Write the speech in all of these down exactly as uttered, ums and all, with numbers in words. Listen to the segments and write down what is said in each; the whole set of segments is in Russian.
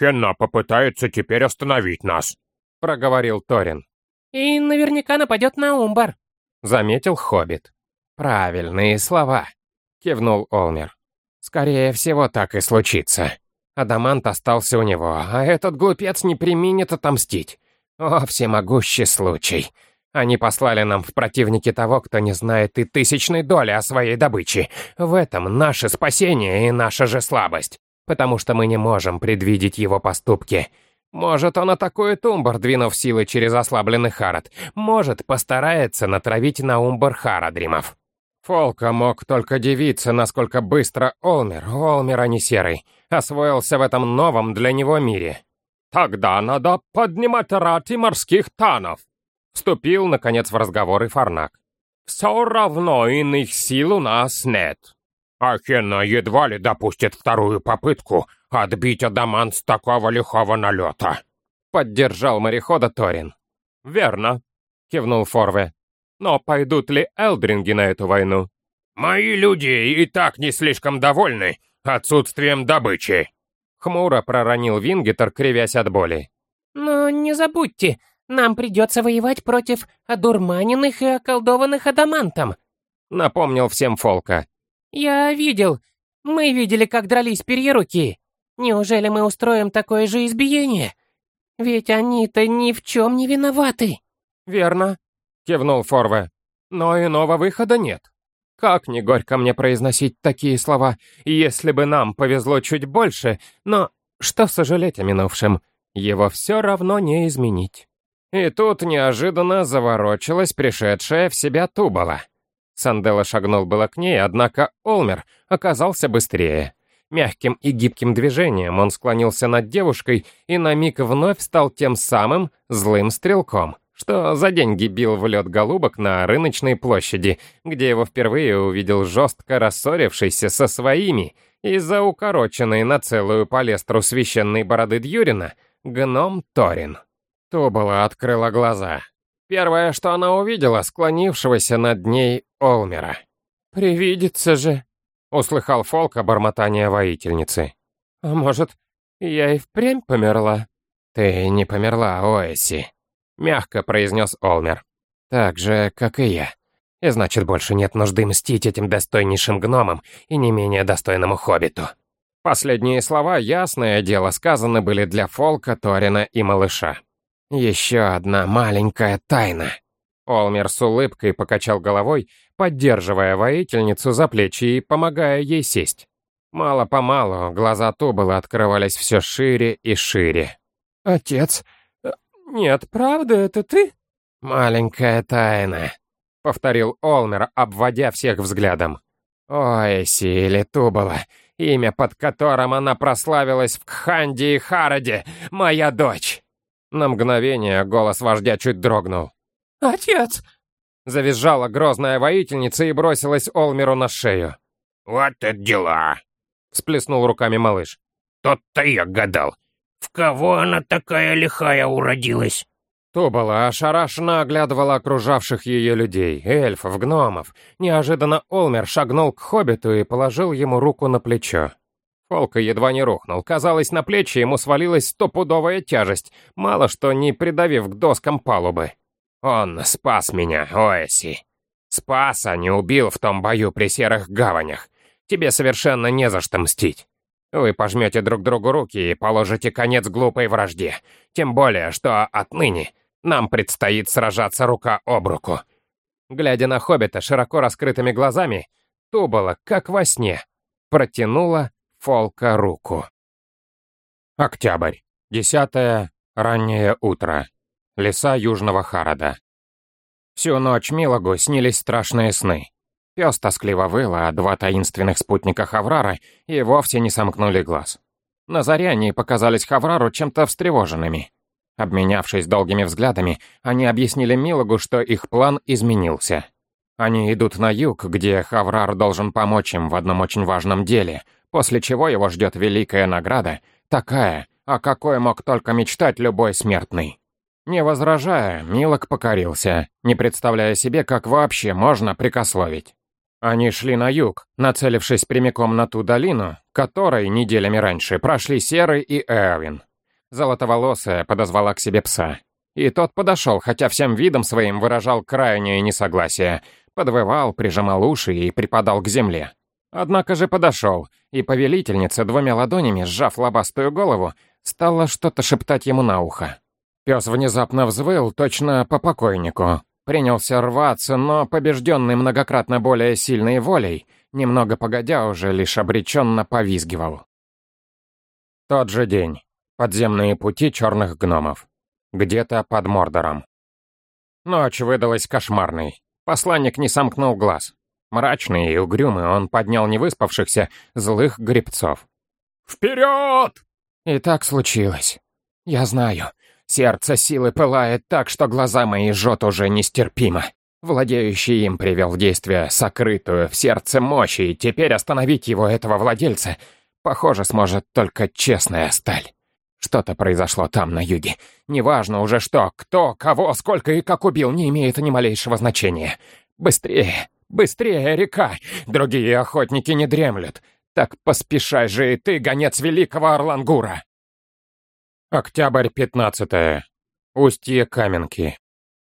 Хенна попытается теперь остановить нас», — проговорил Торин. «И наверняка нападет на Умбар», — заметил Хоббит. «Правильные слова», — кивнул Олмер. «Скорее всего, так и случится. Адамант остался у него, а этот глупец не преминет отомстить. О, всемогущий случай! Они послали нам в противники того, кто не знает и тысячной доли о своей добыче. В этом наше спасение и наша же слабость, потому что мы не можем предвидеть его поступки. Может, он атакует Умбар, двинув силы через ослабленный Харад. Может, постарается натравить на Умбар Харадримов». Фолка мог только дивиться, насколько быстро Олмер, Олмер, а не Серый, освоился в этом новом для него мире. «Тогда надо поднимать рати морских танов», — вступил, наконец, в разговор и Фарнак. «Все равно иных сил у нас нет. А Хенна едва ли допустит вторую попытку отбить Адамант с такого лихого налета», — поддержал морехода Торин. «Верно», — кивнул Форве. «Но пойдут ли элдринги на эту войну?» «Мои люди и так не слишком довольны отсутствием добычи», — хмуро проронил Вингитер, кривясь от боли. «Но не забудьте, нам придется воевать против одурманенных и околдованных адамантом», — напомнил всем Фолка. «Я видел. Мы видели, как дрались перьеруки. Неужели мы устроим такое же избиение? Ведь они-то ни в чем не виноваты». «Верно», — кивнул Форве. «Но иного выхода нет. Как не горько мне произносить такие слова, если бы нам повезло чуть больше, но что сожалеть о минувшем, его все равно не изменить». И тут неожиданно заворочилась пришедшая в себя Тубала. Санделла шагнул было к ней, однако Олмер оказался быстрее. Мягким и гибким движением он склонился над девушкой и на миг вновь стал тем самым злым стрелком, что за деньги бил в лед голубок на рыночной площади, где его впервые увидел жестко рассорившийся со своими из-за укороченной на целую палестру священной бороды Дьюрина гном Торин. Тубала открыла глаза. Первое, что она увидела, склонившегося над ней Олмера. «Привидится же!» — услыхал Фолка бормотание воительницы. «А может, я и впрямь померла?» «Ты не померла, Оэсси», — мягко произнес Олмер. «Так же, как и я. И значит, больше нет нужды мстить этим достойнейшим гномам и не менее достойному хоббиту». Последние слова, ясное дело, сказаны были для Фолка, Торина и малыша. «Еще одна маленькая тайна». Олмер с улыбкой покачал головой, поддерживая воительницу за плечи и помогая ей сесть. Мало-помалу глаза Тубала открывались все шире и шире. «Отец? Нет, правда, это ты?» «Маленькая тайна», — повторил Олмер, обводя всех взглядом. «Оэсси или Тубала, имя, под которым она прославилась в Кханде и Хараде, моя дочь». На мгновение голос вождя чуть дрогнул. «Отец!» — завизжала грозная воительница и бросилась Олмеру на шею. «Вот это дела!» — всплеснул руками малыш. «Тот-то я гадал. В кого она такая лихая уродилась?» Тубала ошарашенно оглядывала окружавших ее людей, эльфов, гномов. Неожиданно Олмер шагнул к хоббиту и положил ему руку на плечо. Фолка едва не рухнул. Казалось, на плечи ему свалилась стопудовая тяжесть, мало что не придавив к доскам палубы. «Он спас меня, Оэсси. Спас, а не убил в том бою при серых гаванях. Тебе совершенно не за что мстить. Вы пожмете друг другу руки и положите конец глупой вражде. Тем более, что отныне нам предстоит сражаться рука об руку». Глядя на хоббита широко раскрытыми глазами, Тубала, как во сне, протянула Фолка руку. Октябрь. Десятое. Раннее утро. Леса Южного Харада. Всю ночь Милагу снились страшные сны. Пес тоскливо выл, а два таинственных спутника Хаврара и вовсе не сомкнули глаз. На заре они показались Хаврару чем-то встревоженными. Обменявшись долгими взглядами, они объяснили Милагу, что их план изменился. Они идут на юг, где Хаврар должен помочь им в одном очень важном деле, после чего его ждет великая награда, такая, о какой мог только мечтать любой смертный. Не возражая, Милок покорился, не представляя себе, как вообще можно прикословить. Они шли на юг, нацелившись прямиком на ту долину, которой неделями раньше прошли Серый и Эовин. Золотоволосая подозвала к себе пса. И тот подошел, хотя всем видом своим выражал крайнее несогласие. Подвывал, прижимал уши и припадал к земле. Однако же подошел, и повелительница, двумя ладонями сжав лобастую голову, стала что-то шептать ему на ухо. Пес внезапно взвыл, точно по покойнику. Принялся рваться, но, побежденный многократно более сильной волей, немного погодя уже лишь обреченно повизгивал. Тот же день. Подземные пути черных гномов. Где-то под Мордором. Ночь выдалась кошмарной. Посланник не сомкнул глаз. Мрачный и угрюмый он поднял невыспавшихся, злых гребцов. «Вперед!» И так случилось. Я знаю. Сердце силы пылает так, что глаза мои жжет уже нестерпимо. Владеющий им привел в действие сокрытую в сердце мощь, и теперь остановить его, этого владельца, похоже, сможет только честная сталь. Что-то произошло там, на юге. Неважно уже что, кто, кого, сколько и как убил, не имеет ни малейшего значения. Быстрее, быстрее, река! Другие охотники не дремлют. Так поспешай же и ты, гонец великого Орлангура! Октябрь пятнадцатое. Устье Каменки.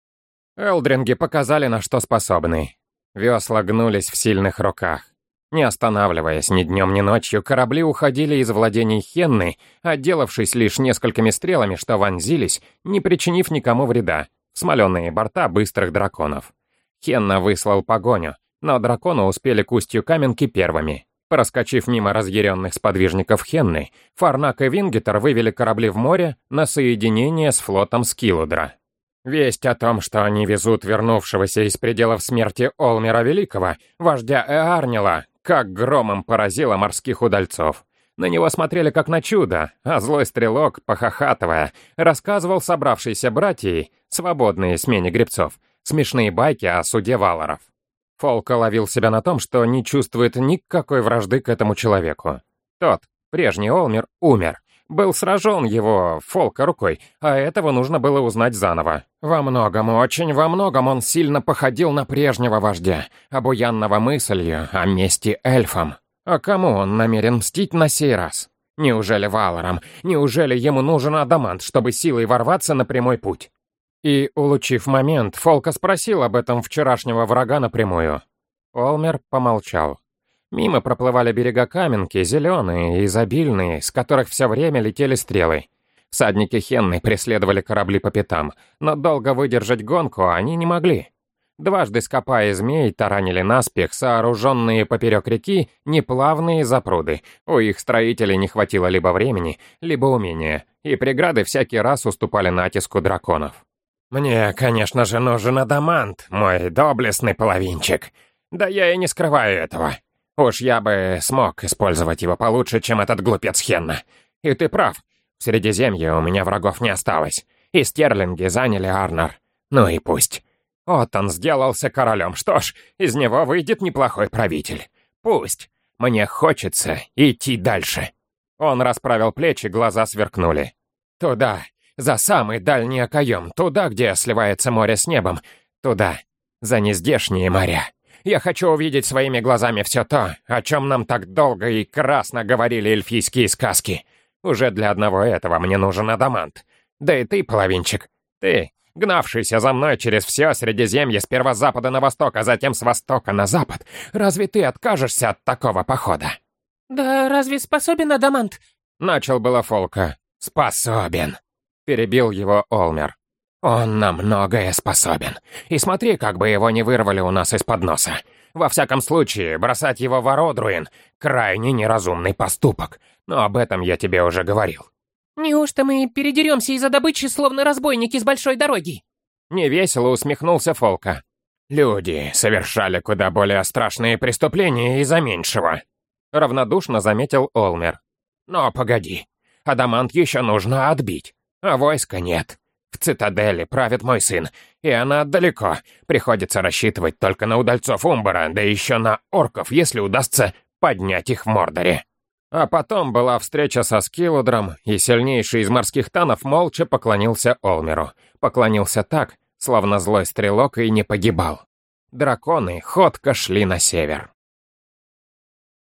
Элдринги показали, на что способны. Весла гнулись в сильных руках. Не останавливаясь ни днем, ни ночью, корабли уходили из владений Хенны, отделавшись лишь несколькими стрелами, что вонзились, не причинив никому вреда, в смоленые борта быстрых драконов. Хенна выслал погоню, но драконы успели к устью Каменки первыми. Проскочив мимо разъяренных сподвижников Хенны, Фарнак и Вингитер вывели корабли в море на соединение с флотом Скилудра. Весть о том, что они везут вернувшегося из пределов смерти Олмера Великого, вождя Эарнила, как громом поразила морских удальцов. На него смотрели как на чудо, а злой стрелок, похохатывая, рассказывал собравшейся братьей, свободные смене гребцов, смешные байки о суде валаров. Фолка ловил себя на том, что не чувствует никакой вражды к этому человеку. Тот, прежний Олмер, умер. Был сражен его, Фолка, рукой, а этого нужно было узнать заново. Во многом, очень во многом он сильно походил на прежнего вождя, обуянного мыслью о мести эльфам. А кому он намерен мстить на сей раз? Неужели валарам? Неужели ему нужен адамант, чтобы силой ворваться на прямой путь? И, улучив момент, Фолка спросил об этом вчерашнего врага напрямую. Олмер помолчал. Мимо проплывали берега Каменки, зеленые и изобильные, с которых все время летели стрелы. Всадники Хенны преследовали корабли по пятам, но долго выдержать гонку они не могли. Дважды скопа и змей таранили наспех сооруженные поперек реки неплавные запруды. У их строителей не хватило либо времени, либо умения, и преграды всякий раз уступали натиску драконов. «Мне, конечно же, нужен адамант, мой доблестный половинчик. Да я и не скрываю этого. Уж я бы смог использовать его получше, чем этот глупец Хенна. И ты прав, в Средиземье у меня врагов не осталось, и стерлинги заняли Арнор. Ну и пусть. Вот он сделался королем, что ж, из него выйдет неплохой правитель. Пусть. Мне хочется идти дальше». Он расправил плечи, глаза сверкнули. «Туда, за самый дальний окоем, туда, где сливается море с небом, туда, за нездешние моря. Я хочу увидеть своими глазами все то, о чем нам так долго и красно говорили эльфийские сказки. Уже для одного этого мне нужен адамант. Да и ты, половинчик, ты, гнавшийся за мной через все Средиземье сперва с запада на восток, а затем с востока на запад, разве ты откажешься от такого похода?» «Да разве способен адамант?» Начал было Фолка. «Способен», — перебил его Олмер. «Он на многое способен. И смотри, как бы его не вырвали у нас из-под носа. Во всяком случае, бросать его в Ородруин — крайне неразумный поступок. Но об этом я тебе уже говорил». «Неужто мы передеремся из-за добычи, словно разбойники с большой дороги?» Невесело усмехнулся Фолка. «Люди совершали куда более страшные преступления из-за меньшего», — равнодушно заметил Олмер. «Но погоди, адамант еще нужно отбить, а войска нет. В цитадели правит мой сын, и она далеко. Приходится рассчитывать только на удальцов Умбара, да еще на орков, если удастся поднять их в Мордоре». А потом была встреча со Скилудром, и сильнейший из морских танов молча поклонился Олмеру. Поклонился так, словно злой стрелок, и не погибал. Драконы ходко шли на север.